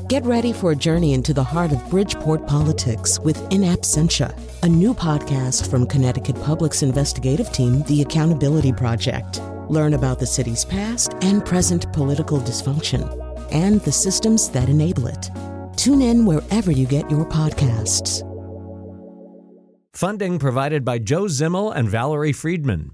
Get ready for a journey into the heart of Bridgeport politics with In Absentia, a new podcast from Connecticut Public's investigative team, The Accountability Project. Learn about the city's past and present political dysfunction and the systems that enable it. Tune in wherever you get your podcasts. Funding provided by Joe Zimmel and Valerie Friedman.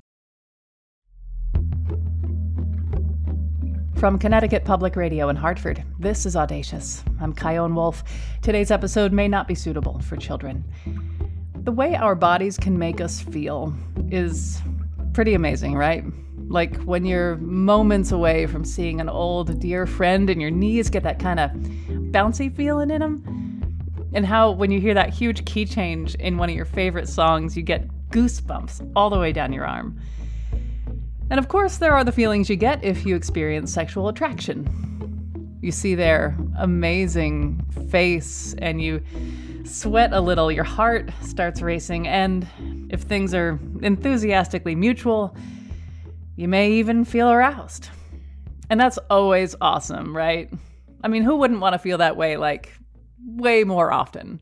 From Connecticut Public Radio in Hartford, this is Audacious. I'm Kyone Wolf. Today's episode may not be suitable for children. The way our bodies can make us feel is pretty amazing, right? Like when you're moments away from seeing an old dear friend and your knees get that kind of bouncy feeling in them. And how when you hear that huge key change in one of your favorite songs, you get goosebumps all the way down your arm. And of course, there are the feelings you get if you experience sexual attraction. You see their amazing face and you sweat a little, your heart starts racing, and if things are enthusiastically mutual, you may even feel aroused. And that's always awesome, right? I mean, who wouldn't want to feel that way, like, way more often?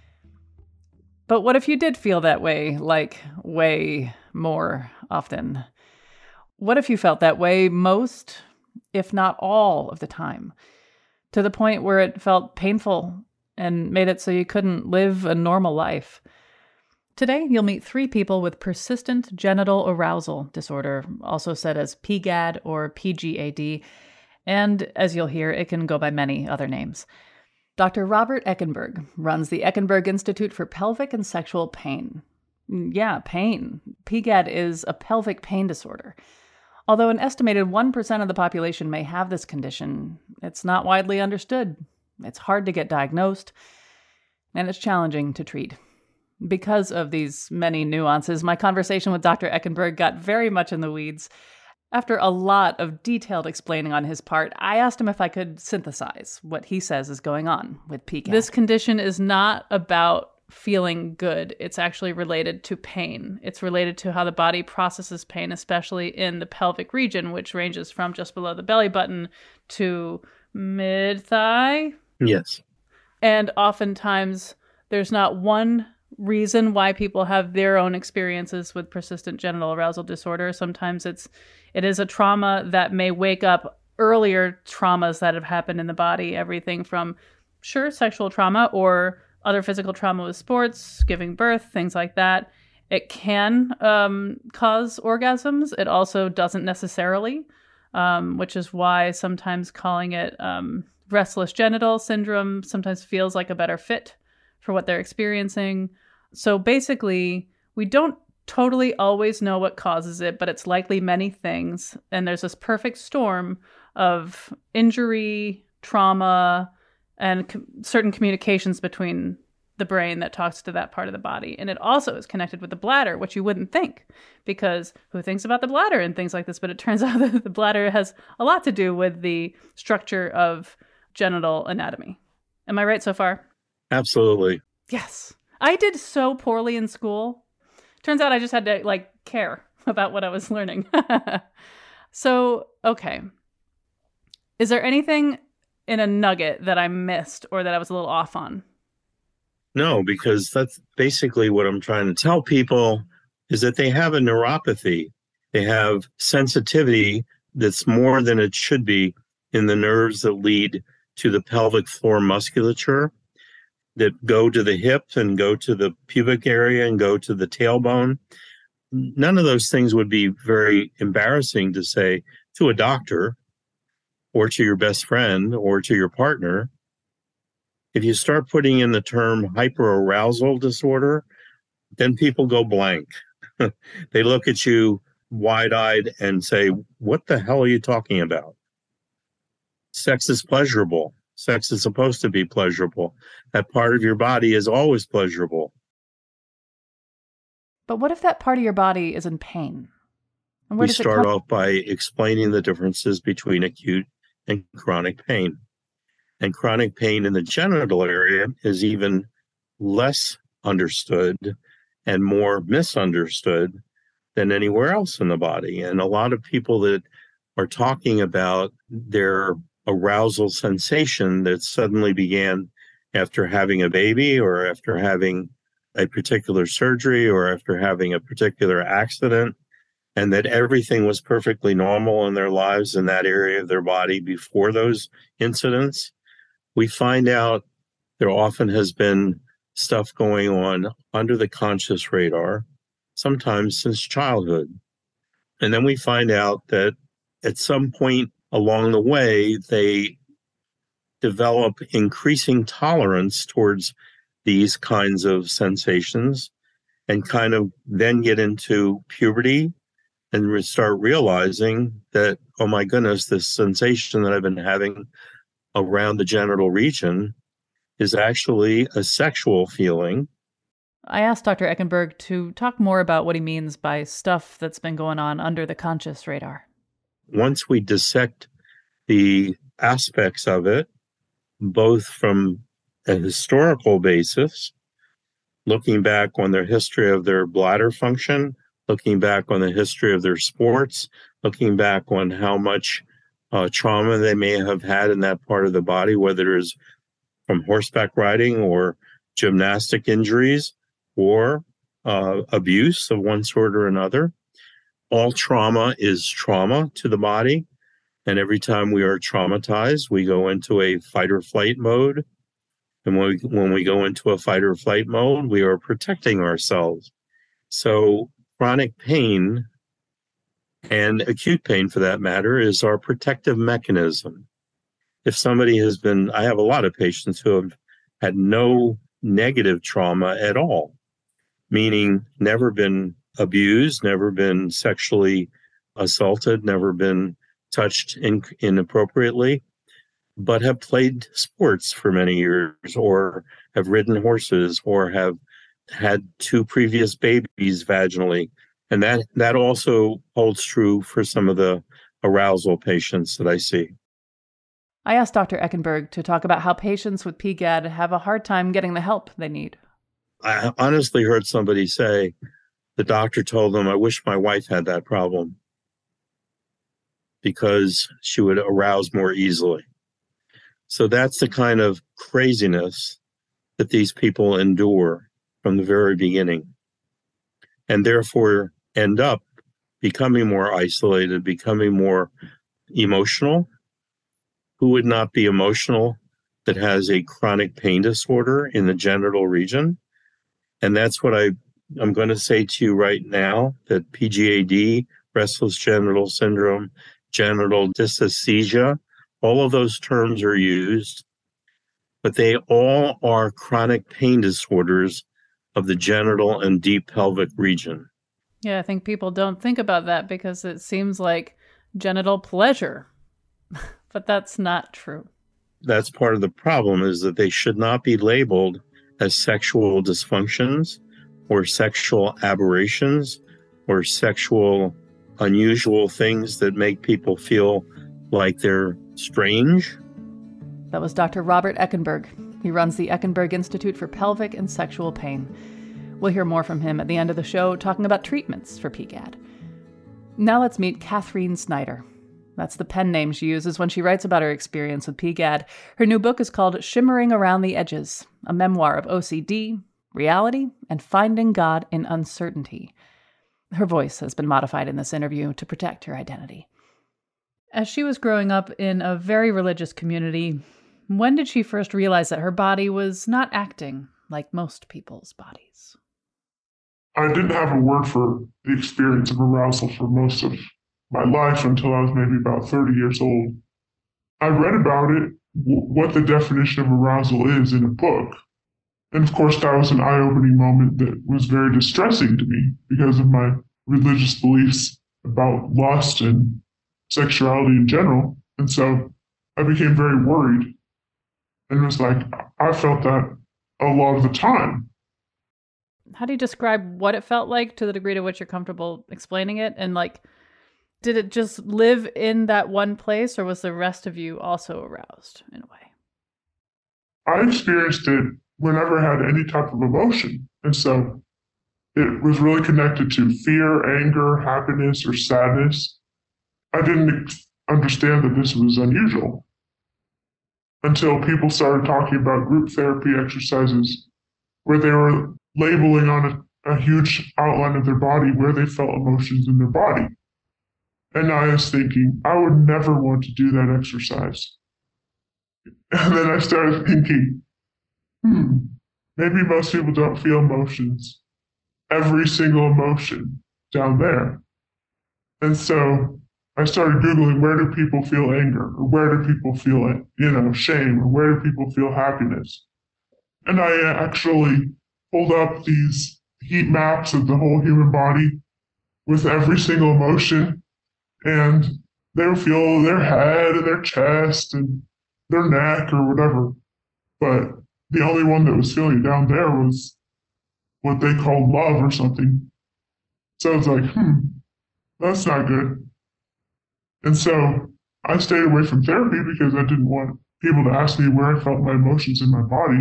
But what if you did feel that way, like, way more often? What if you felt that way most, if not all, of the time, to the point where it felt painful and made it so you couldn't live a normal life? Today, you'll meet 3 people with persistent genital arousal disorder, also said as PGAD or PGAD, and as you'll hear, it can go by many other names. Dr. Robert Eckenberg runs the Eckenberg Institute for Pelvic and Sexual Pain. Yeah, pain. PGAD is a pelvic pain disorder. Although an estimated 1% of the population may have this condition, it's not widely understood. It's hard to get diagnosed, and it's challenging to treat. Because of these many nuances, my conversation with Dr. Eckenberg got very much in the weeds. After a lot of detailed explaining on his part, I asked him if I could synthesize what he says is going on with PGAD. This condition is not about feeling good. It's actually related to pain. It's related to how the body processes pain, especially in the pelvic region, which ranges from just below the belly button to mid-thigh. Yes. And oftentimes there's not one reason why people have their own experiences with persistent genital arousal disorder. Sometimes it is a trauma that may wake up earlier traumas that have happened in the body, everything from, sexual trauma or other physical trauma with sports, giving birth, things like that. It can cause orgasms. It also doesn't necessarily, which is why sometimes calling it restless genital syndrome sometimes feels like a better fit for what they're experiencing. So basically, we don't totally always know what causes it, but it's likely many things. And there's this perfect storm of injury, trauma, and certain communications between the brain that talks to that part of the body. And it also is connected with the bladder, which you wouldn't think, because who thinks about the bladder and things like this? But it turns out that the bladder has a lot to do with the structure of genital anatomy. Am I right so far? Absolutely. Yes. I did so poorly in school. Turns out I just had to care about what I was learning. So, okay. Is there anything in a nugget that I missed or that I was a little off on? No, because that's basically what I'm trying to tell people is that they have a neuropathy. They have sensitivity that's more than it should be in the nerves that lead to the pelvic floor musculature, that go to the hip and go to the pubic area and go to the tailbone. None of those things would be very embarrassing to say to a doctor or to your best friend or to your partner. If you start putting in the term hyperarousal disorder, then people go blank. They look at you wide-eyed and say, what the hell are you talking about? Sex is pleasurable. Sex is supposed to be pleasurable. That part of your body is always pleasurable. But what if that part of your body is in pain? And we start off by explaining the differences between acute and chronic pain. And chronic pain in the genital area is even less understood and more misunderstood than anywhere else in the body. And a lot of people that are talking about their arousal sensation that suddenly began after having a baby or after having a particular surgery or after having a particular accident, and that everything was perfectly normal in their lives in that area of their body before those incidents. We find out there often has been stuff going on under the conscious radar, sometimes since childhood. And then we find out that at some point along the way, they develop increasing tolerance towards these kinds of sensations and kind of then get into puberty and start realizing that, oh my goodness, this sensation that I've been having around the genital region is actually a sexual feeling. I asked Dr. Eckenberg to talk more about what he means by stuff that's been going on under the conscious radar. Once we dissect the aspects of it, both from a historical basis, looking back on their history of their bladder function, looking back on the history of their sports, looking back on how much trauma they may have had in that part of the body, whether it's from horseback riding or gymnastic injuries or abuse of one sort or another. All trauma is trauma to the body. And every time we are traumatized, we go into a fight or flight mode. And when we go into a fight or flight mode, we are protecting ourselves. So chronic pain and acute pain, for that matter, is our protective mechanism. If somebody has been, I have a lot of patients who have had no negative trauma at all, meaning never been abused, never been sexually assaulted, never been touched inappropriately, but have played sports for many years or have ridden horses or have had 2 previous babies vaginally. And that also holds true for some of the arousal patients that I see. I asked Dr. Eckenberg to talk about how patients with PGAD have a hard time getting the help they need. I honestly heard somebody say the doctor told them, I wish my wife had that problem because she would arouse more easily. So that's the kind of craziness that these people endure from the very beginning, and therefore end up becoming more isolated, becoming more emotional. Who would not be emotional that has a chronic pain disorder in the genital region? And that's what I'm going to say to you right now, that PGAD, restless genital syndrome, genital dysesthesia, all of those terms are used, but they all are chronic pain disorders of the genital and deep pelvic region. Yeah, I think people don't think about that because it seems like genital pleasure, but that's not true. That's part of the problem, is that they should not be labeled as sexual dysfunctions or sexual aberrations or sexual unusual things that make people feel like they're strange. That was Dr. Robert Eckenberg. He runs the Eckenberg Institute for Pelvic and Sexual Pain. We'll hear more from him at the end of the show, talking about treatments for PGAD. Now let's meet Catherine Snyder. That's the pen name she uses when she writes about her experience with PGAD. Her new book is called Shimmering Around the Edges, a memoir of OCD, reality, and finding God in uncertainty. Her voice has been modified in this interview to protect her identity. As she was growing up in a very religious community, when did she first realize that her body was not acting like most people's bodies? I didn't have a word for the experience of arousal for most of my life until I was maybe about 30 years old. I read about it, what the definition of arousal is, in a book. And of course, that was an eye-opening moment that was very distressing to me because of my religious beliefs about lust and sexuality in general. And so I became very worried. And it was like, I felt that a lot of the time. How do you describe what it felt like to the degree to which you're comfortable explaining it? And did it just live in that one place, or was the rest of you also aroused in a way? I experienced it whenever I had any type of emotion. And so it was really connected to fear, anger, happiness, or sadness. I didn't understand that this was unusual. until people started talking about group therapy exercises where they were labeling on a huge outline of their body where they felt emotions in their body. And I was thinking, I would never want to do that exercise. And then I started thinking, maybe most people don't feel emotions, every single emotion down there. And so I started Googling, where do people feel anger? Or where do people feel, shame? Or where do people feel happiness? And I actually pulled up these heat maps of the whole human body with every single emotion. And they would feel their head and their chest and their neck or whatever. But the only one that was feeling down there was what they called love or something. So it's like, that's not good. And so I stayed away from therapy because I didn't want people to ask me where I felt my emotions in my body.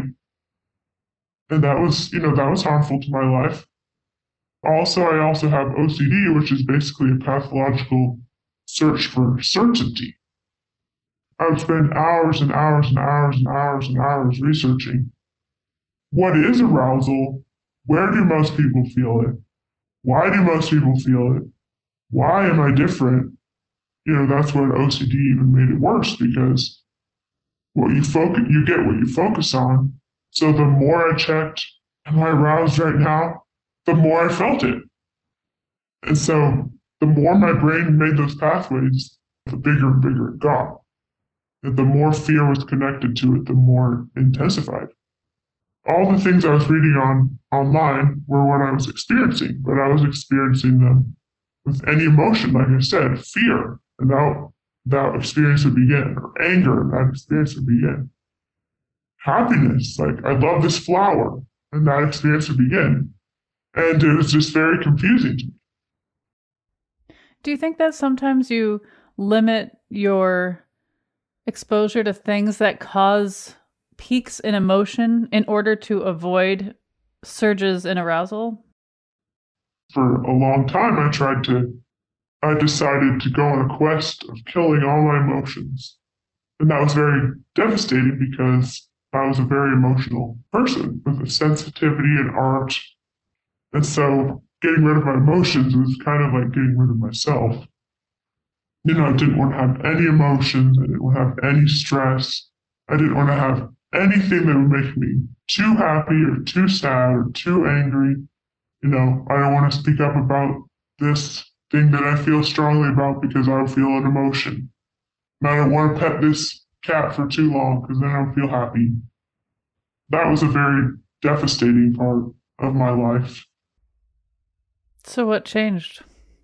And that was harmful to my life. I also have OCD, which is basically a pathological search for certainty. I would spend hours and hours and hours and hours and hours researching what is arousal, where do most people feel it, why do most people feel it, why am I different? That's where OCD even made it worse, because you get what you focus on. So the more I checked, am I aroused right now? The more I felt it. And so the more my brain made those pathways, the bigger and bigger it got. And the more fear was connected to it, the more it intensified. All the things I was reading online were what I was experiencing, but I was experiencing them with any emotion, like I said, fear, and that experience would begin, or anger, and that experience would begin. Happiness, like I love this flower, and that experience would begin. And it was just very confusing to me. Do you think that sometimes you limit your exposure to things that cause peaks in emotion in order to avoid surges in arousal? For a long time, I decided to go on a quest of killing all my emotions. And that was very devastating because I was a very emotional person with a sensitivity and art. And so getting rid of my emotions was kind of like getting rid of myself. I didn't want to have any emotions. I didn't want to have any stress. I didn't want to have anything that would make me too happy or too sad or too angry. I don't want to speak up about this thing that I feel strongly about because I'll feel an emotion. And I don't want to pet this cat for too long because then I'll feel happy. That was a very devastating part of my life. So what changed?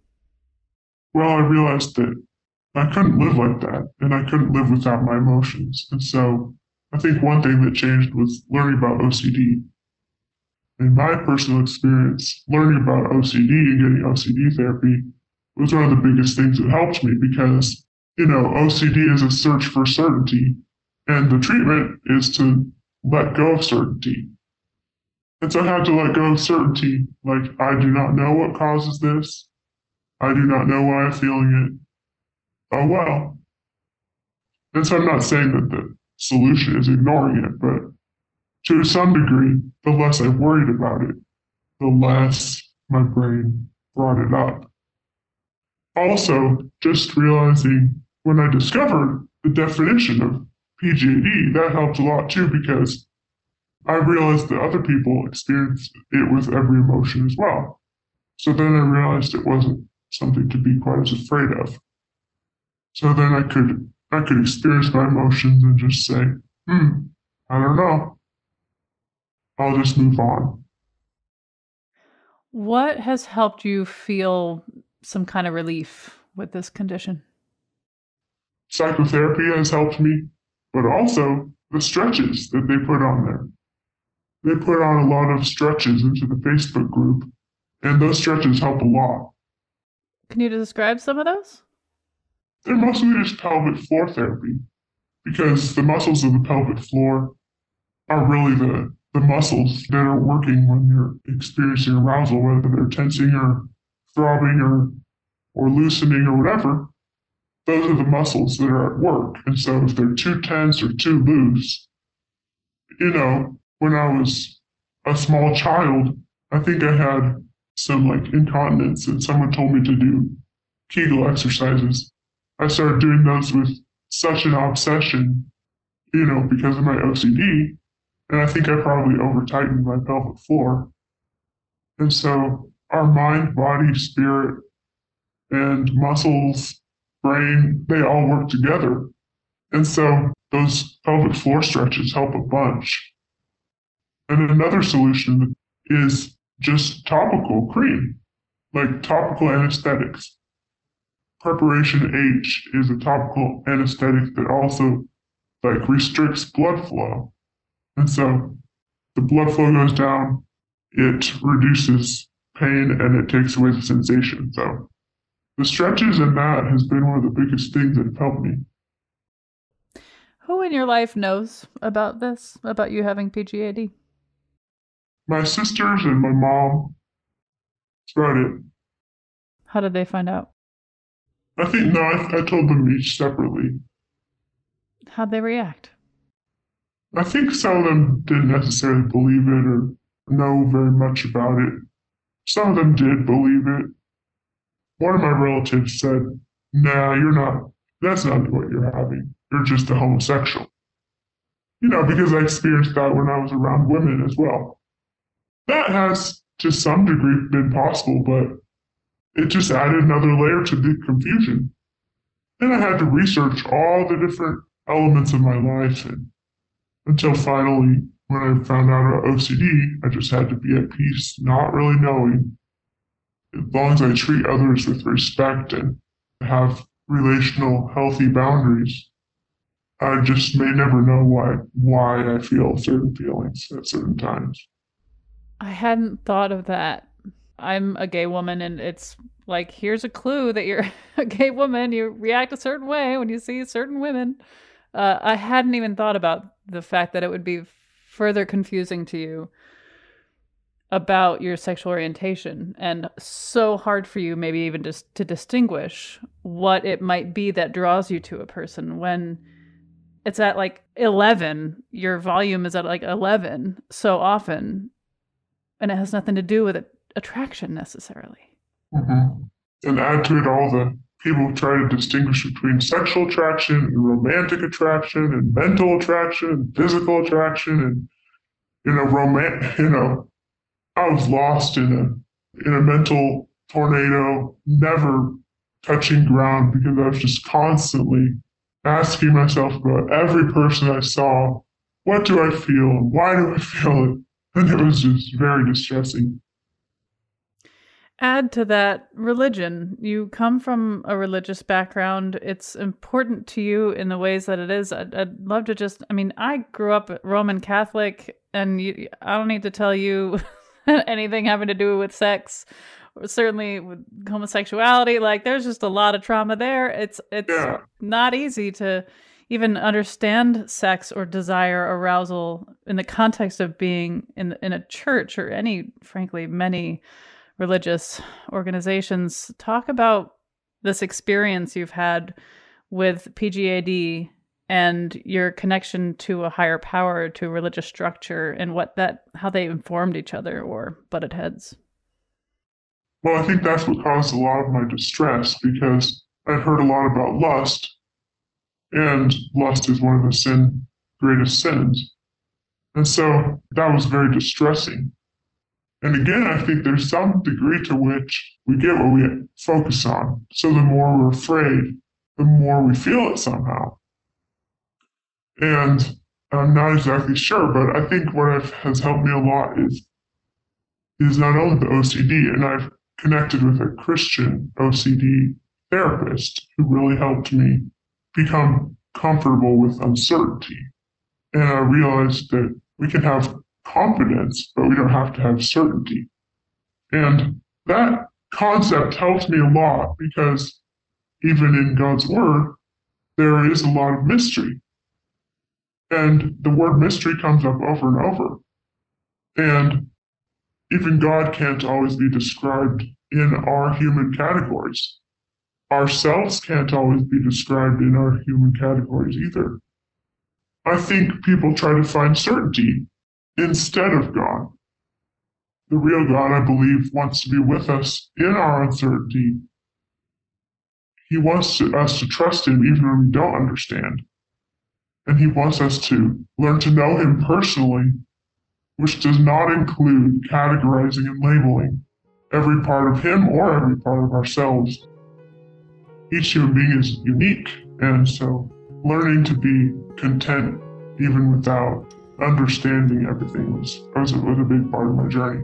Well, I realized that I couldn't live like that, and I couldn't live without my emotions. And so I think one thing that changed was learning about OCD. In my personal experience, learning about OCD and getting OCD therapy was one of the biggest things that helped me because, OCD is a search for certainty, and the treatment is to let go of certainty. And so I had to let go of certainty, like I do not know what causes this. I do not know why I'm feeling it. Oh well. And so I'm not saying that the solution is ignoring it, but to some degree, the less I worried about it, the less my brain brought it up. Also, just realizing when I discovered the definition of PGAD, that helped a lot too, because I realized that other people experience it with every emotion as well. So then I realized it wasn't something to be quite as afraid of. So then I could experience my emotions and just say, I don't know. I'll just move on. What has helped you feel some kind of relief with this condition? Psychotherapy has helped me, but also the stretches that they put on there. They put on a lot of stretches into the Facebook group, and those stretches help a lot. Can you describe some of those? They're mostly just pelvic floor therapy, because the muscles of the pelvic floor are really the muscles that are working when you're experiencing arousal, whether they're tensing or throbbing or loosening or whatever. those are the muscles that are at work. And so if they're too tense or too loose, when I was a small child, I think I had some like incontinence and someone told me to do Kegel exercises. I started doing those with such an obsession, because of my OCD. And I think I probably over-tightened my pelvic floor. And so our mind, body, spirit, and muscles, brain, they all work together. And so those pelvic floor stretches help a bunch. And another solution is just topical cream, like topical anesthetics. Preparation H is a topical anesthetic that also restricts blood flow. And so the blood flow goes down, it reduces pain, and it takes away the sensation. So the stretches and that has been one of the biggest things that have helped me. Who in your life knows about this, about you having PGAD? My sisters and my mom. That's about it. How did they find out? I told them each separately. How'd they react? I think some of them didn't necessarily believe it or know very much about it. Some of them did believe it. One of my relatives said, "Nah, you're not. That's not what you're having. You're just a homosexual." Because I experienced that when I was around women as well. That has, to some degree, been possible, but it just added another layer to the confusion. Then I had to research all the different elements of my life, and until finally, when I found out about OCD, I just had to be at peace, not really knowing. As long as I treat others with respect and have relational, healthy boundaries, I just may never know why I feel certain feelings at certain times. I hadn't thought of that. I'm a gay woman, and it's like, here's a clue that you're a gay woman. You react a certain way when you see certain women. I hadn't even thought about the fact that it would be further confusing to you about your sexual orientation, and so hard for you maybe even just to distinguish what it might be that draws you to a person when it's at 11, your volume is at 11 so often, and it has nothing to do with attraction necessarily. Mm-hmm. And add to it all the people try to distinguish between sexual attraction and romantic attraction and mental attraction and physical attraction and I was lost in a mental tornado, never touching ground because I was just constantly asking myself about every person I saw, what do I feel? Why do I feel it? And it was just very distressing. Add to that religion. You come from a religious background. It's important to you in the ways that it is. I'd love to I grew up Roman Catholic, and I don't need to tell you anything having to do with sex, or certainly with homosexuality. There's just a lot of trauma there. It's not easy to even understand sex or desire, arousal in the context of being in a church or many religious organizations. Talk about this experience you've had with PGAD and your connection to a higher power, to a religious structure, and how they informed each other or butted heads. Well, I think that's what caused a lot of my distress, because I've heard a lot about lust, and lust is one of the greatest sins. And so that was very distressing. And again, I think there's some degree to which we get what we focus on. So the more we're afraid, the more we feel it somehow. And I'm not exactly sure, but I think what has helped me a lot is not only the OCD, and I've connected with a Christian OCD therapist who really helped me become comfortable with uncertainty. And I realized that we can have confidence, but we don't have to have certainty. And that concept helps me a lot, because even in God's word, there is a lot of mystery. And the word mystery comes up over and over. And even God can't always be described in our human categories. ourselves can't always be described in our human categories either. I think people try to find certainty instead of God. The real God, I believe, wants to be with us in our uncertainty. He wants us to trust Him even when we don't understand. And He wants us to learn to know Him personally, which does not include categorizing and labeling every part of Him or every part of ourselves. Each human being is unique, and so learning to be content even without understanding everything was a big part of my journey.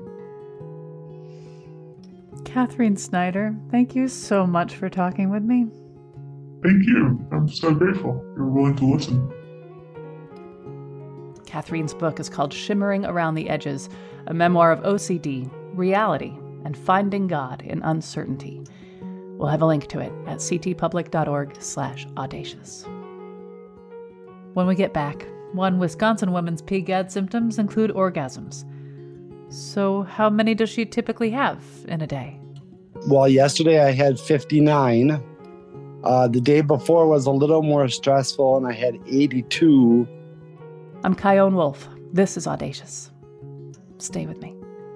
Catherine Snyder, thank you so much for talking with me. Thank you. I'm so grateful you're willing to listen. Catherine's book is called Shimmering Around the Edges, a memoir of OCD, reality, and finding God in uncertainty. We'll have a link to it at ctpublic.org/audacious. When we get back, one Wisconsin woman's PGAD symptoms include orgasms. So how many does she typically have in a day? Well, yesterday I had 59. The day before was a little more stressful, and I had 82. I'm Chion Wolf. This is Audacious. Stay with me.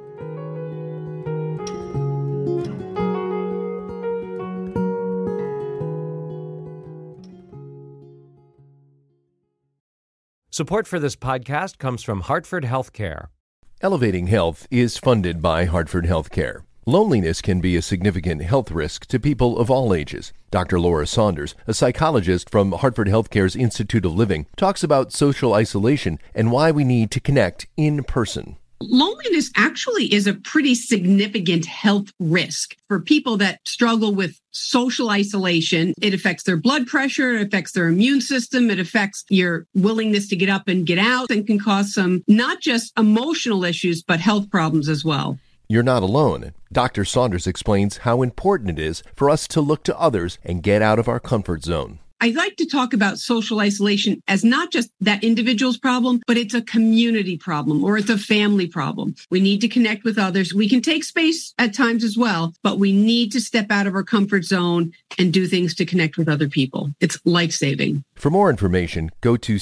Support for this podcast comes from Hartford Healthcare. Elevating Health is funded by Hartford Healthcare. Loneliness can be a significant health risk to people of all ages. Dr. Laura Saunders, a psychologist from Hartford Healthcare's Institute of Living, talks about social isolation and why we need to connect in person. Loneliness actually is a pretty significant health risk for people that struggle with social isolation. It affects their blood pressure, it affects their immune system, it affects your willingness to get up and get out, and can cause some not just emotional issues, but health problems as well. You're not alone. Dr. Saunders explains how important it is for us to look to others and get out of our comfort zone. I like to talk about social isolation as not just that individual's problem, but it's a community problem or it's a family problem. We need to connect with others. We can take space at times as well, but we need to step out of our comfort zone and do things to connect with other people. It's life-saving. For more information, go to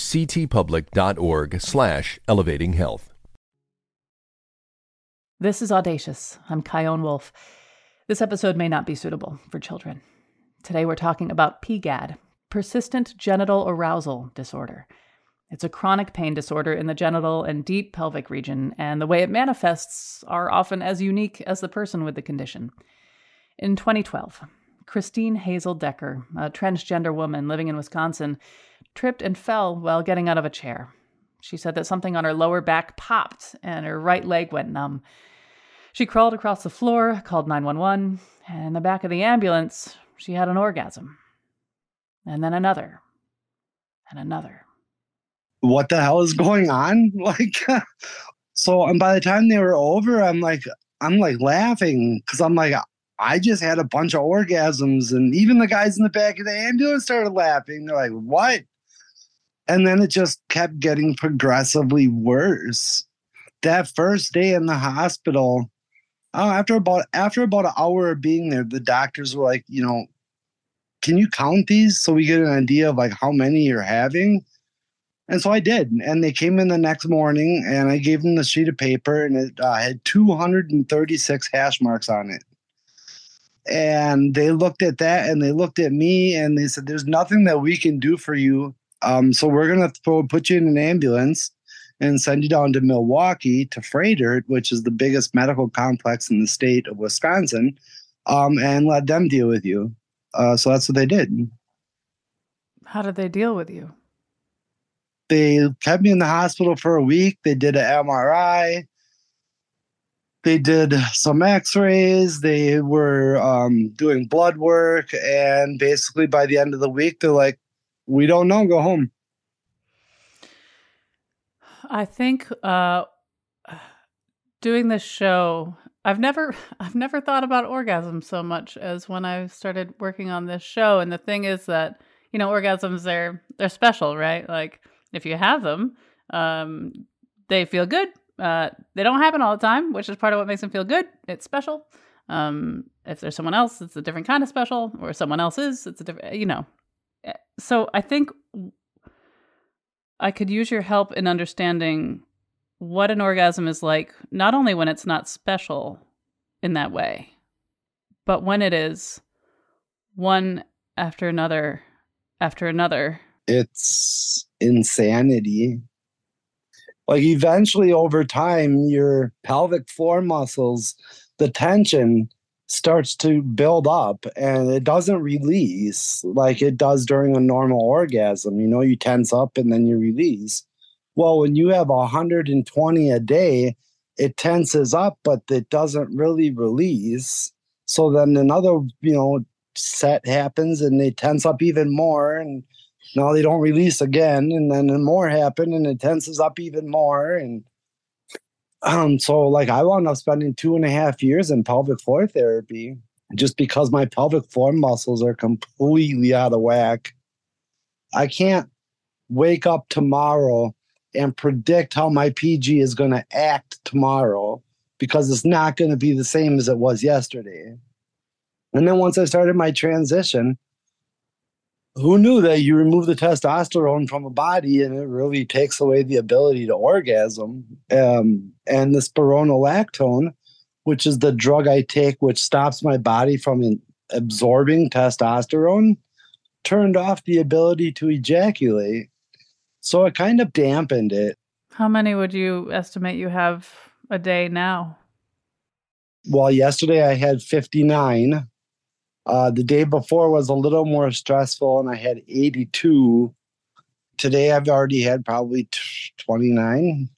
ctpublic.org/elevatinghealth. This is Audacious. I'm Chion Wolf. This episode may not be suitable for children. Today we're talking about PGAD, persistent genital arousal disorder. It's a chronic pain disorder in the genital and deep pelvic region, and the way it manifests are often as unique as the person with the condition. In 2012, Christine Hazel Decker, a transgender woman living in Wisconsin, tripped and fell while getting out of a chair. She said that something on her lower back popped and her right leg went numb. She crawled across the floor, called 911, and in the back of the ambulance, she had an orgasm. And then another. And another. What the hell is going on? And by the time they were over, I'm laughing because I'm like, I just had a bunch of orgasms, and even the guys in the back of the ambulance started laughing. They're like, what? And then it just kept getting progressively worse. That first day in the hospital, after about an hour of being there, the doctors were like, can you count these so we get an idea of how many you're having? And so I did. And they came in the next morning and I gave them the sheet of paper, and it had 236 hash marks on it. And they looked at that and they looked at me and they said, there's nothing that we can do for you. So we're going to put you in an ambulance and send you down to Milwaukee to Froedtert, which is the biggest medical complex in the state of Wisconsin, and let them deal with you. So that's what they did. How did they deal with you? They kept me in the hospital for a week. They did an MRI. They did some x-rays. They were doing blood work. And basically by the end of the week, they're like, we don't know, go home. I think doing this show, I've never thought about orgasms so much as when I started working on this show. And the thing is that, orgasms, they're special, right? Like if you have them, they feel good. They don't happen all the time, which is part of what makes them feel good. It's special. If there's someone else, it's a different kind of special, or someone else is, it's a different, So I think I could use your help in understanding what an orgasm is like, not only when it's not special in that way, but when it is one after another after another. It's insanity. Like eventually over time, your pelvic floor muscles, the tension starts to build up and it doesn't release like it does during a normal orgasm. You tense up and then you release. Well, when you have 120 a day, it tenses up, but it doesn't really release. So then another, set happens and they tense up even more, and now they don't release again, and then more happen and it tenses up even more. And so like I wound up spending 2.5 years in pelvic floor therapy just because my pelvic floor muscles are completely out of whack. I can't wake up tomorrow and predict how my PG is going to act tomorrow because it's not going to be the same as it was yesterday. And then once I started my transition, who knew that you remove the testosterone from a body and it really takes away the ability to orgasm? And the spironolactone, which is the drug I take, which stops my body from absorbing testosterone, turned off the ability to ejaculate. So it kind of dampened it. How many would you estimate you have a day now? Well, yesterday I had 59. The day before was a little more stressful and I had 82. Today I've already had probably 29.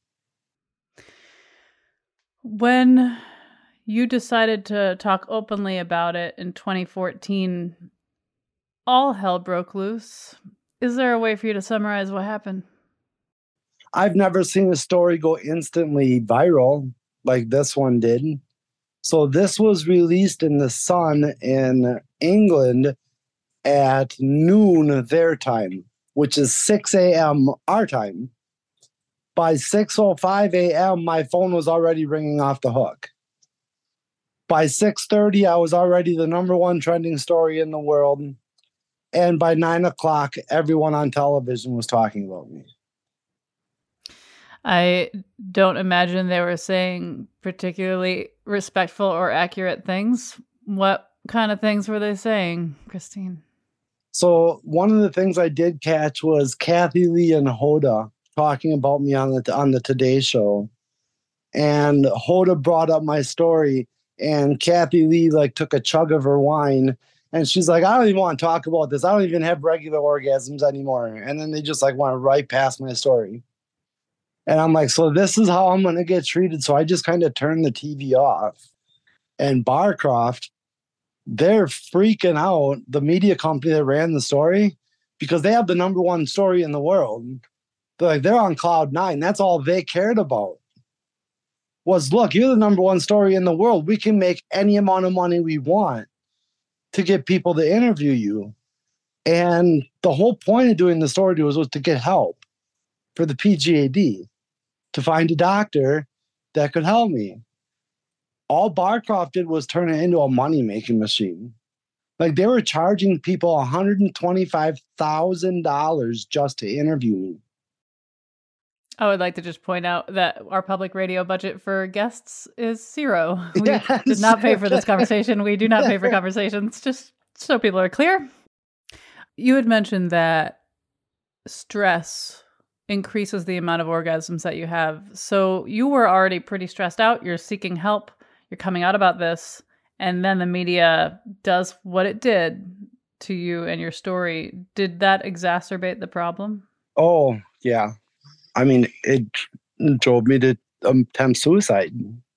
When you decided to talk openly about it in 2014, all hell broke loose. Is there a way for you to summarize what happened? I've never seen a story go instantly viral like this one did. So this was released in The Sun in England at noon their time, which is 6 a.m. our time. By 6:05 a.m., my phone was already ringing off the hook. By 6:30, I was already the #1 trending story in the world. And by 9 o'clock, everyone on television was talking about me. I don't imagine they were saying particularly respectful or accurate things. What kind of things were they saying, Christine? So one of the things I did catch was Kathy Lee and Hoda talking about me on the Today Show. And Hoda brought up my story, and Kathy Lee took a chug of her wine, and she's like, I don't even want to talk about this. I don't even have regular orgasms anymore. And then they just went right past my story. And I'm like, so this is how I'm going to get treated. So I just kind of turned the TV off. And Barcroft, they're freaking out, the media company that ran the story, because they have the #1 story in the world. They're on cloud 9. That's all they cared about. Was, look, you're the #1 story in the world. We can make any amount of money we want to get people to interview you. And the whole point of doing the story was to get help for the PGAD, to find a doctor that could help me. All Barcroft did was turn it into a money-making machine. They were charging people $125,000 just to interview me. I would like to just point out that our public radio budget for guests is 0. We did not pay for this conversation. We do not pay for conversations, just so people are clear. You had mentioned that stress increases the amount of orgasms that you have. So you were already pretty stressed out. You're seeking help. You're coming out about this. And then the media does what it did to you and your story. Did that exacerbate the problem? Oh, yeah. I mean, it drove me to attempt suicide.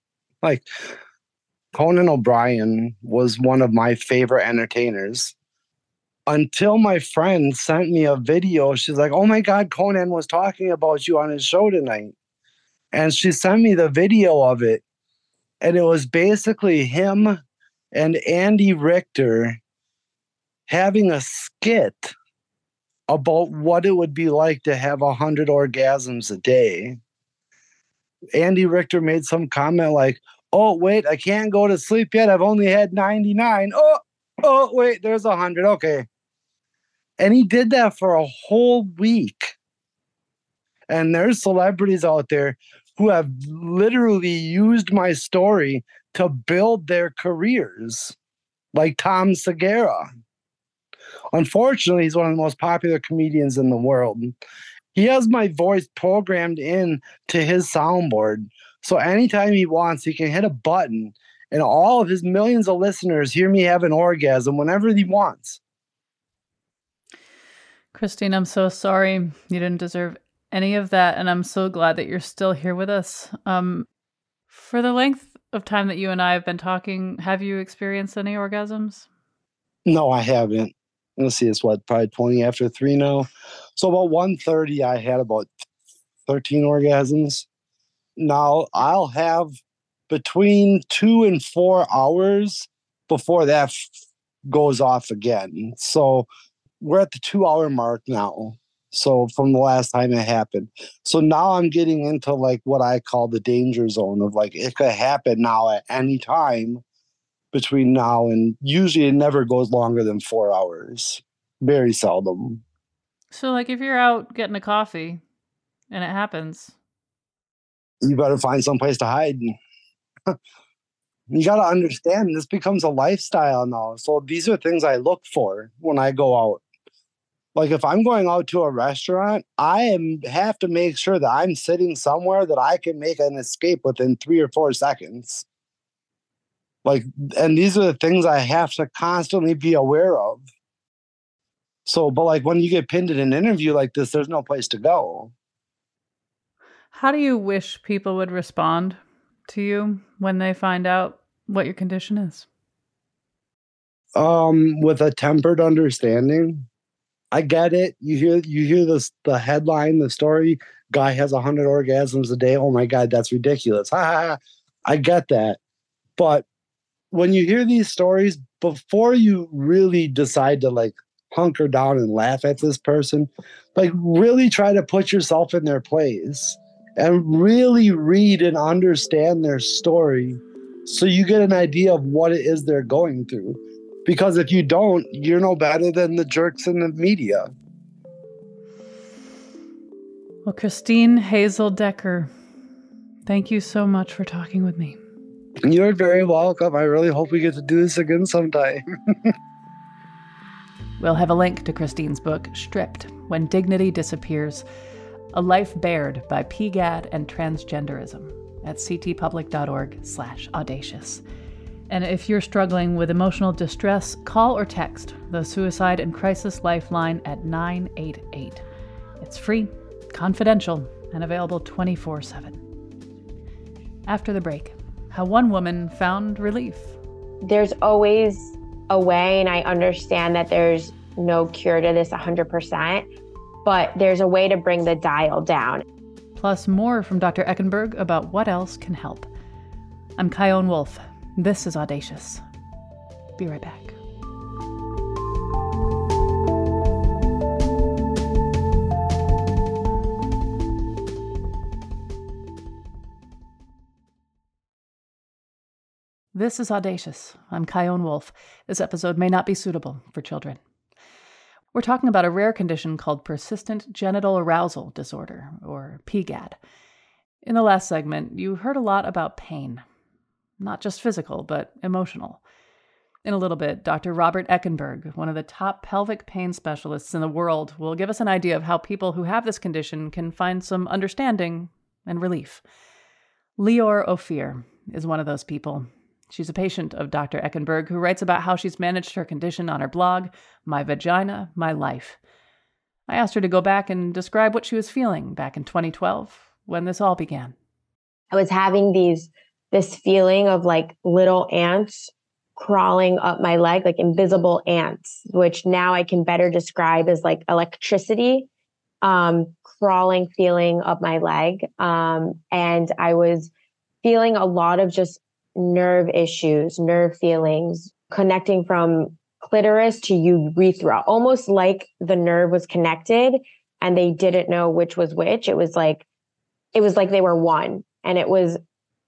Conan O'Brien was one of my favorite entertainers. Until my friend sent me a video. She's like, oh my God, Conan was talking about you on his show tonight. And she sent me the video of it. And it was basically him and Andy Richter having a skit about what it would be like to have 100 orgasms a day. Andy Richter made some comment like, Oh, wait, I can't go to sleep yet. I've only had 99. Oh, wait, there's 100. Okay. And he did that for a whole week. And there's celebrities out there who have literally used my story to build their careers, like Tom Segura. Unfortunately, he's one of the most popular comedians in the world. He has my voice programmed in to his soundboard. So anytime he wants, he can hit a button and all of his millions of listeners hear me have an orgasm whenever he wants. Christine, I'm so sorry. You didn't deserve any of that. And I'm so glad that you're still here with us. For the length of time that you and I have been talking, have you experienced any orgasms? No, I haven't. Let's see, it's probably 20 after 3 now. So about 1:30, I had about 13 orgasms. Now I'll have between 2 and 4 hours before that goes off again. So we're at the 2-hour mark now. So from the last time it happened. So now I'm getting into like what I call the danger zone of like, it could happen now at any time between now and usually it never goes longer than 4 hours. Very seldom. So like if you're out getting a coffee and it happens, you better find someplace to hide. You got to understand this becomes a lifestyle now. So these are things I look for when I go out. Like if I'm going out to a restaurant, I have to make sure that I'm sitting somewhere that I can make an escape within 3 or 4 seconds. Like, and these are the things I have to constantly be aware of. So, but like when you get pinned in an interview like this, there's no place to go. How do you wish people would respond to you when they find out what your condition is? With a tempered understanding. I get it. You hear this, the headline, the story, guy has 100 orgasms a day. Oh my God, that's ridiculous. I get that. But when you hear these stories, before you really decide to like hunker down and laugh at this person, like really try to put yourself in their place and really read and understand their story so you get an idea of what it is they're going through. Because if you don't, you're no better than the jerks in the media. Well, Christine Hazel Decker, thank you so much for talking with me. You're very welcome. I really hope we get to do this again sometime. We'll have a link to Christine's book, Stripped, When Dignity Disappears, A Life Bared by PGAD and Transgenderism at ctpublic.org/audacious. And if you're struggling with emotional distress, call or text the Suicide and Crisis Lifeline at 988. It's free, confidential, and available 24/7. After the break, how one woman found relief. There's always a way, and I understand that there's no cure to this 100%, but there's a way to bring the dial down. Plus more from Dr. Eckenberg about what else can help. I'm Chion Wolf. This is Audacious. Be right back. This is Audacious. I'm Chion Wolf. This episode may not be suitable for children. We're talking about a rare condition called persistent genital arousal disorder, or PGAD. In the last segment, you heard a lot about pain. Not just physical, but emotional. In a little bit, Dr. Robert Eckenberg, one of the top pelvic pain specialists in the world, will give us an idea of how people who have this condition can find some understanding and relief. Lior Ophir is one of those people. She's a patient of Dr. Eckenberg who writes about how she's managed her condition on her blog, My Vagina, My Life. I asked her to go back and describe what she was feeling back in 2012 when this all began. I was having this feeling of like little ants crawling up my leg, like invisible ants, which now I can better describe as like electricity, crawling feeling up my leg. And I was feeling a lot of just nerve issues, nerve feelings, connecting from clitoris to urethra, almost like the nerve was connected and they didn't know which was which. It was like they were one. And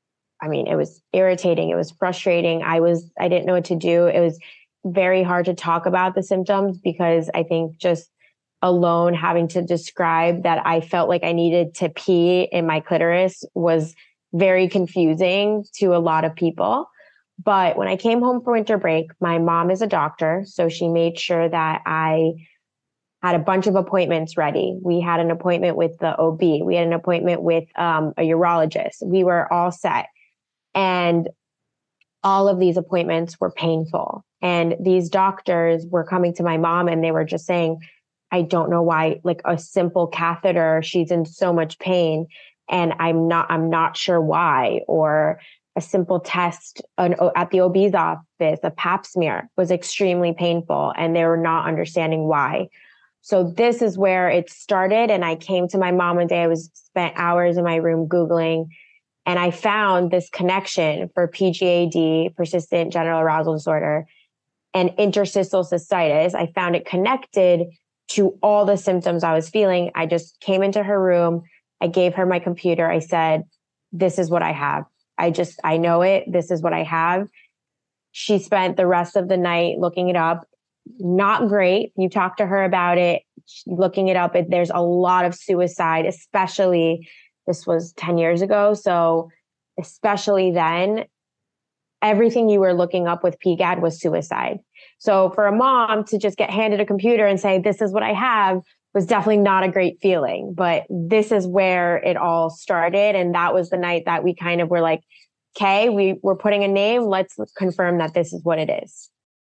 it was irritating. It was frustrating. I didn't know what to do. It was very hard to talk about the symptoms because I think just alone having to describe that I felt like I needed to pee in my clitoris was very confusing to a lot of people. But when I came home for winter break, my mom is a doctor, so she made sure that I had a bunch of appointments ready. We had an appointment with the OB. We had an appointment with a urologist. We were all set. And all of these appointments were painful. And these doctors were coming to my mom and they were just saying, I don't know why, like a simple catheter, she's in so much pain and I'm not sure why. Or a simple test at the OB's office, a pap smear was extremely painful and they were not understanding why. So this is where it started. And I came to my mom one day, I spent hours in my room Googling, and I found this connection for PGAD, persistent genital arousal disorder, and interstitial cystitis. I found it connected to all the symptoms I was feeling. I just came into her room. I gave her my computer. I said, this is what I have. I know it. This is what I have. She spent the rest of the night looking it up. Not great. You talk to her about it, looking it up. There's a lot of suicide, especially, this was 10 years ago. So especially then, everything you were looking up with PGAD was suicide. So for a mom to just get handed a computer and say, this is what I have, was definitely not a great feeling. But this is where it all started. And that was the night that we kind of were like, okay, we're putting a name. Let's confirm that this is what it is.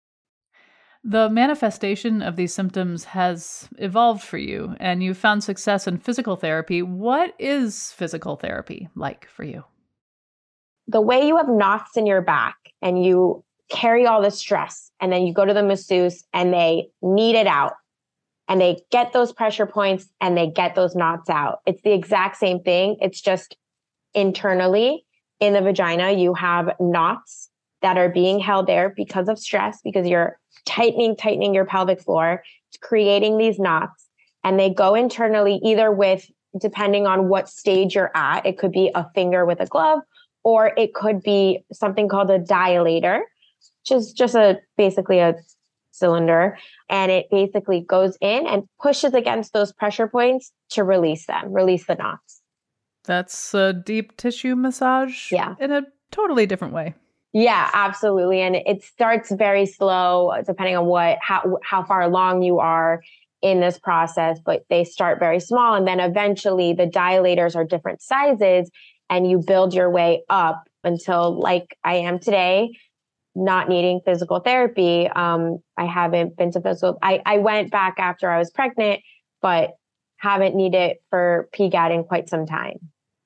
The manifestation of these symptoms has evolved for you, and you found success in physical therapy. What is physical therapy like for you? The way you have knots in your back and you carry all the stress, and then you go to the masseuse and they knead it out and they get those pressure points and they get those knots out. It's the exact same thing. It's just internally in the vagina, you have knots that are being held there because of stress, because you're tightening your pelvic floor. It's creating these knots, and they go internally either with, depending on what stage you're at, it could be a finger with a glove, or it could be something called a dilator, which is just basically a cylinder. And it basically goes in and pushes against those pressure points to release the knots. That's a deep tissue massage in a totally different way. Yeah, absolutely. And it starts very slow, depending on how far along you are in this process, but they start very small. And then eventually the dilators are different sizes, and you build your way up until, like I am today, not needing physical therapy. I haven't been to physical. I went back after I was pregnant, but haven't needed for PGAD in quite some time.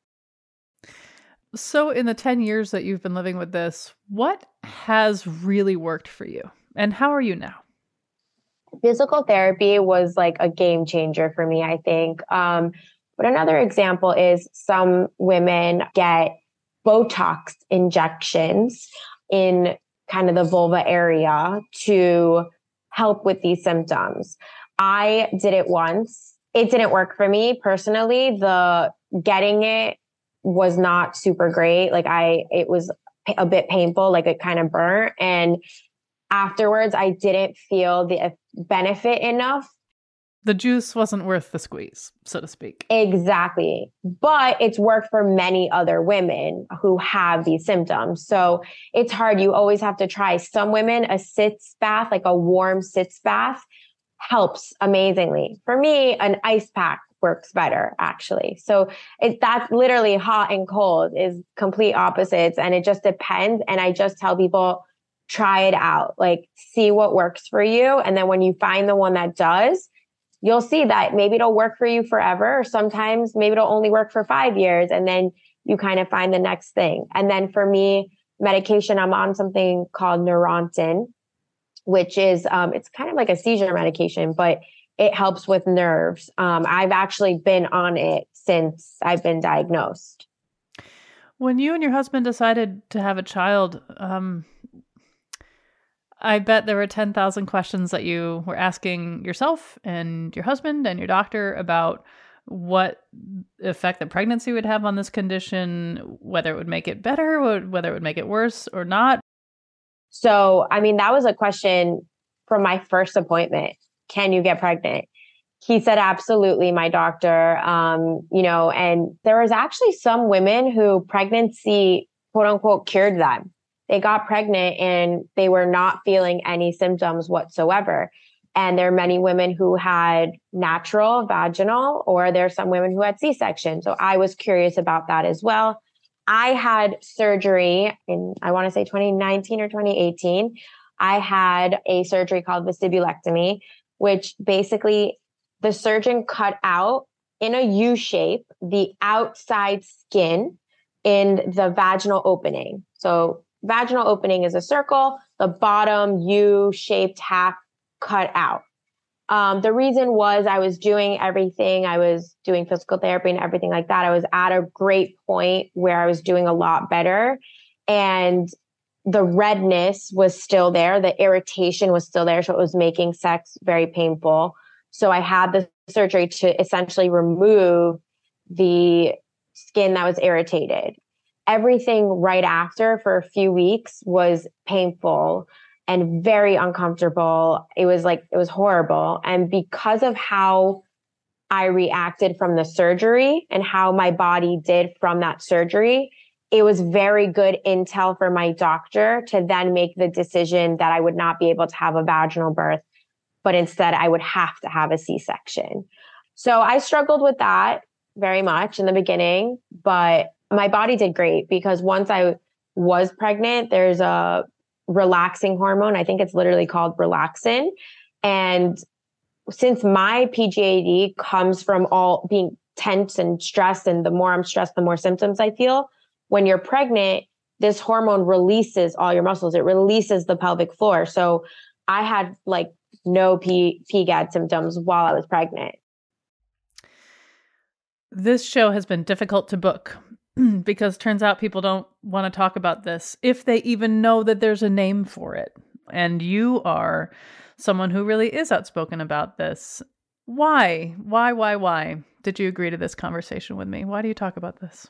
So in the 10 years that you've been living with this, what has really worked for you? And how are you now? Physical therapy was like a game changer for me, I think. But another example is some women get Botox injections in kind of the vulva area to help with these symptoms. I did it once. It didn't work for me personally. Getting it was not super great. It was a bit painful, like it kind of burnt. And afterwards, I didn't feel the benefit enough. The juice wasn't worth the squeeze, so to speak. Exactly. But it's worked for many other women who have these symptoms. So it's hard. You always have to try. Some women, a sitz bath, like a warm sitz bath, helps amazingly. For me, an ice pack works better, actually. So that's literally hot and cold is complete opposites. And it just depends. And I just tell people, try it out, like see what works for you. And then when you find the one that does, you'll see that maybe it'll work for you forever. Or sometimes maybe it'll only work for 5 years. And then you kind of find the next thing. And then for me, medication, I'm on something called Neurontin, which is, it's kind of like a seizure medication, but it helps with nerves. I've actually been on it since I've been diagnosed. When you and your husband decided to have a child, I bet there were 10,000 questions that you were asking yourself and your husband and your doctor about what effect the pregnancy would have on this condition, whether it would make it better, whether it would make it worse or not? So, I mean, that was a question from my first appointment. Can you get pregnant? He said, absolutely, my doctor. And there was actually some women who pregnancy, quote unquote, cured them. They got pregnant and they were not feeling any symptoms whatsoever. And there are many women who had natural vaginal, or there are some women who had C-section. So I was curious about that as well. I had surgery in, I want to say 2019 or 2018. I had a surgery called vestibulectomy, which basically the surgeon cut out in a U shape the outside skin in the vaginal opening. So vaginal opening is a circle, the bottom U-shaped half cut out. The reason was I was doing everything. I was doing physical therapy and everything like that. I was at a great point where I was doing a lot better. And the redness was still there. The irritation was still there. So it was making sex very painful. So I had the surgery to essentially remove the skin that was irritated. Everything right after for a few weeks was painful and very uncomfortable. It was horrible. And because of how I reacted from the surgery and how my body did from that surgery, it was very good intel for my doctor to then make the decision that I would not be able to have a vaginal birth, but instead I would have to have a C-section. So I struggled with that very much in the beginning, but my body did great because once I was pregnant, there's a relaxing hormone. I think it's literally called relaxin. And since my PGAD comes from all being tense and stressed, and the more I'm stressed, the more symptoms I feel. When you're pregnant, this hormone releases all your muscles. It releases the pelvic floor. So I had no PGAD symptoms while I was pregnant. This show has been difficult to book because turns out people don't want to talk about this if they even know that there's a name for it. And you are someone who really is outspoken about this. Why did you agree to this conversation with me? Why do you talk about this?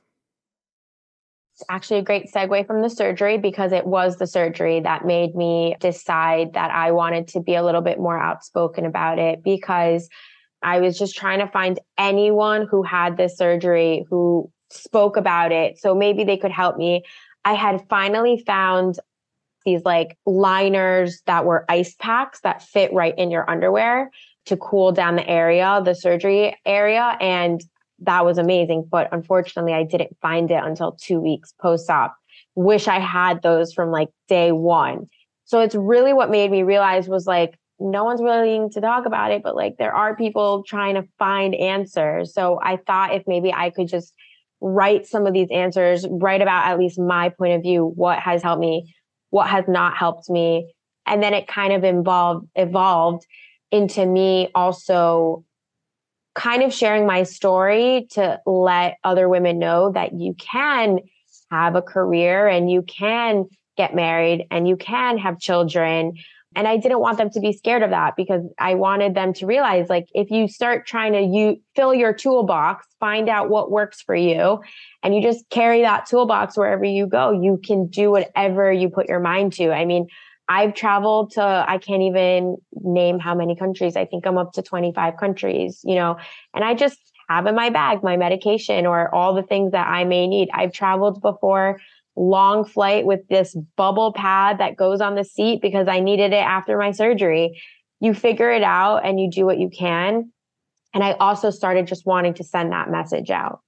It's actually a great segue from the surgery because it was the surgery that made me decide that I wanted to be a little bit more outspoken about it, because I was just trying to find anyone who had this surgery who spoke about it. So maybe they could help me. I had finally found these liners that were ice packs that fit right in your underwear to cool down the surgery area. And that was amazing. But unfortunately, I didn't find it until 2 weeks post-op. Wish I had those from day one. So it's really what made me realize was no one's willing to talk about it, but there are people trying to find answers. So I thought if maybe I could just write some of these answers, write about at least my point of view, what has helped me, what has not helped me. And then it kind of evolved into me also kind of sharing my story to let other women know that you can have a career and you can get married and you can have children. And I didn't want them to be scared of that because I wanted them to realize if you start trying to fill your toolbox, find out what works for you, and you just carry that toolbox wherever you go, you can do whatever you put your mind to. I mean, I've traveled to, I can't even name how many countries. I think I'm up to 25 countries, and I just have in my bag my medication or all the things that I may need. I've traveled before, long flight with this bubble pad that goes on the seat because I needed it after my surgery. You figure it out and you do what you can. And I also started just wanting to send that message out.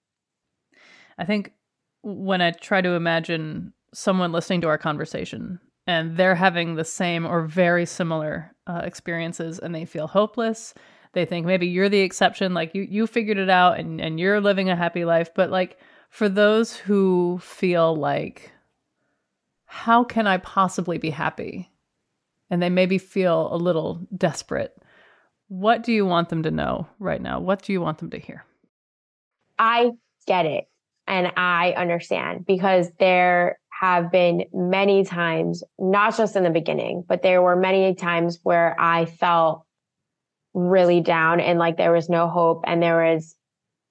I think when I try to imagine someone listening to our conversation and they're having the same or very similar experiences and they feel hopeless, they think maybe you're the exception, you figured it out and you're living a happy life. But for those who feel how can I possibly be happy? And they maybe feel a little desperate. What do you want them to know right now? What do you want them to hear? I get it. And I understand because there have been many times, not just in the beginning, but there were many times where I felt really down and there was no hope and there was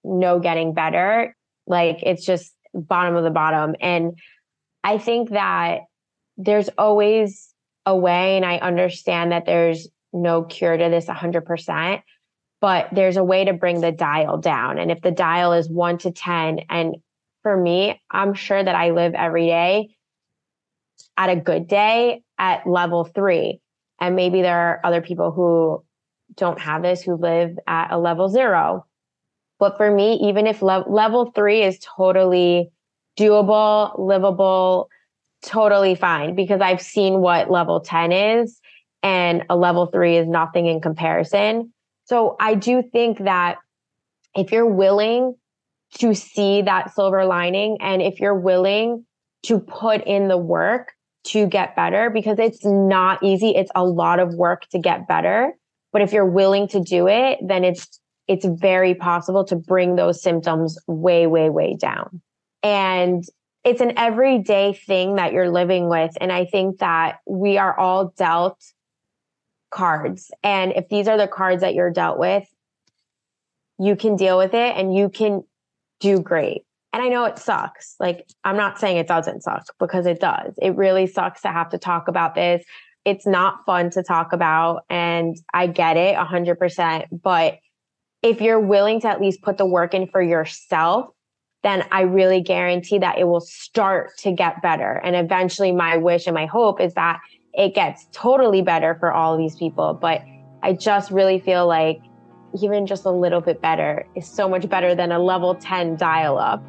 no getting better. Like, it's just bottom of the bottom. And I think that there's always a way, and I understand that there's no cure to this 100%, but there's a way to bring the dial down. And if the dial is 1 to 10, and for me, I'm sure that I live every day at a good day at level 3. And maybe there are other people who don't have this, who live at a level 0. But for me, even if level 3 is totally doable, livable, totally fine, because I've seen what level 10 is, and a level 3 is nothing in comparison. So I do think that if you're willing to see that silver lining, and if you're willing to put in the work to get better, because it's not easy, it's a lot of work to get better. But if you're willing to do it, then it's very possible to bring those symptoms way, way, way down. And it's an everyday thing that you're living with. And I think that we are all dealt cards. And if these are the cards that you're dealt with, you can deal with it and you can do great. And I know it sucks. Like, I'm not saying it doesn't suck, because it does. It really sucks to have to talk about this. It's not fun to talk about. And I get it 100%. But if you're willing to at least put the work in for yourself, then I really guarantee that it will start to get better. And eventually my wish and my hope is that it gets totally better for all of these people. But I just really feel like even just a little bit better is so much better than a level 10 dial up.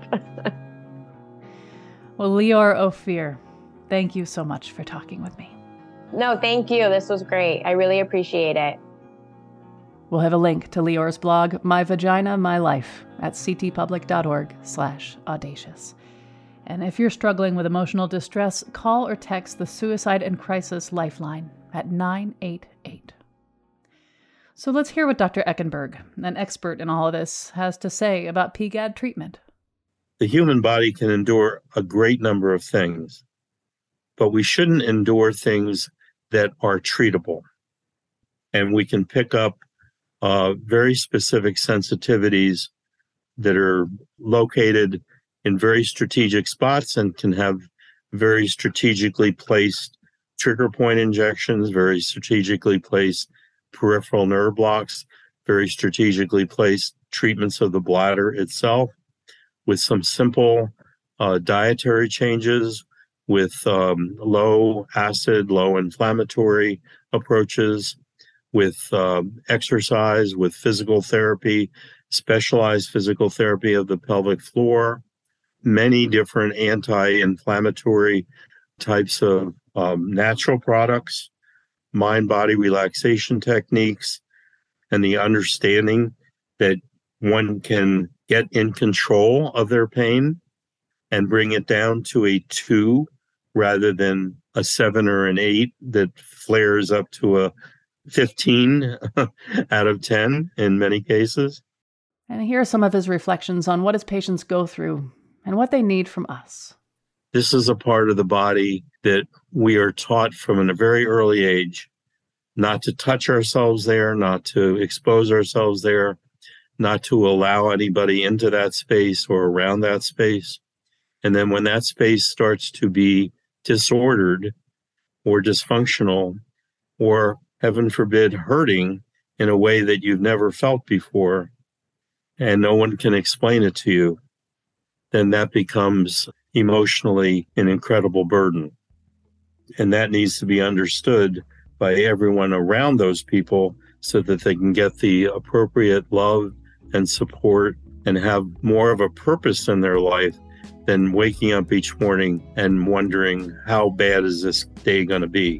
Well, Lior Ophir, thank you so much for talking with me. No, thank you. This was great. I really appreciate it. We'll have a link to Lior's blog, My Vagina, My Life, at ctpublic.org/audacious. And if you're struggling with emotional distress, call or text the Suicide and Crisis Lifeline at 988. So let's hear what Dr. Eckenberg, an expert in all of this, has to say about PGAD treatment. The human body can endure a great number of things, but we shouldn't endure things that are treatable. And we can pick up very specific sensitivities that are located in very strategic spots and can have very strategically placed trigger point injections, very strategically placed peripheral nerve blocks, very strategically placed treatments of the bladder itself, with some simple dietary changes, with low acid, low inflammatory approaches, with exercise, with physical therapy, specialized physical therapy of the pelvic floor, many different anti-inflammatory types of natural products, mind-body relaxation techniques, and the understanding that one can get in control of their pain and bring it down to a 2 rather than a 7 or an 8 that flares up to a 15 out of 10 in many cases. And here are some of his reflections on what his patients go through and what they need from us. This is a part of the body that we are taught from a very early age not to touch ourselves there, not to expose ourselves there, not to allow anybody into that space or around that space. And then when that space starts to be disordered or dysfunctional, or heaven forbid, hurting in a way that you've never felt before, and no one can explain it to you, then that becomes emotionally an incredible burden. And that needs to be understood by everyone around those people so that they can get the appropriate love and support and have more of a purpose in their life than waking up each morning and wondering, how bad is this day going to be?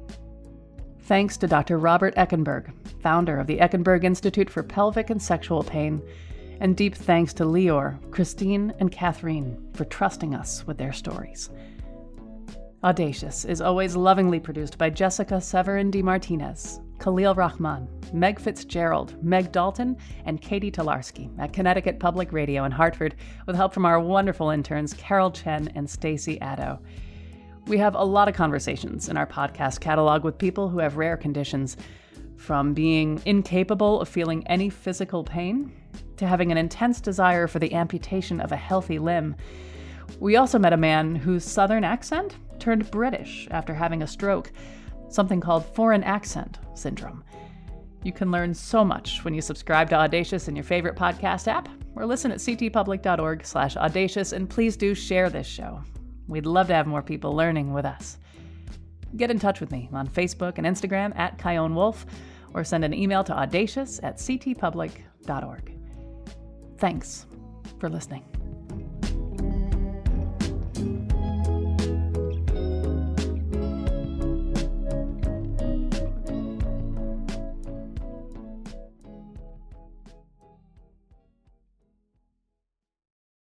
Thanks to Dr. Robert Eckenberg, founder of the Eckenberg Institute for Pelvic and Sexual Pain, and deep thanks to Lior, Christine, and Catherine for trusting us with their stories. Audacious is always lovingly produced by Jessica Severin DeMartinez, Khalil Rahman, Meg Fitzgerald, Meg Dalton, and Katie Tolarski at Connecticut Public Radio in Hartford, with help from our wonderful interns Carol Chen and Stacy Addo. We have a lot of conversations in our podcast catalog with people who have rare conditions, from being incapable of feeling any physical pain to having an intense desire for the amputation of a healthy limb. We also met a man whose Southern accent turned British after having a stroke, something called foreign accent syndrome. You can learn so much when you subscribe to Audacious in your favorite podcast app or listen at ctpublic.org/audacious, and please do share this show. We'd love to have more people learning with us. Get in touch with me on Facebook and Instagram at Chion Wolf, or send an email to audacious@ctpublic.org. Thanks for listening.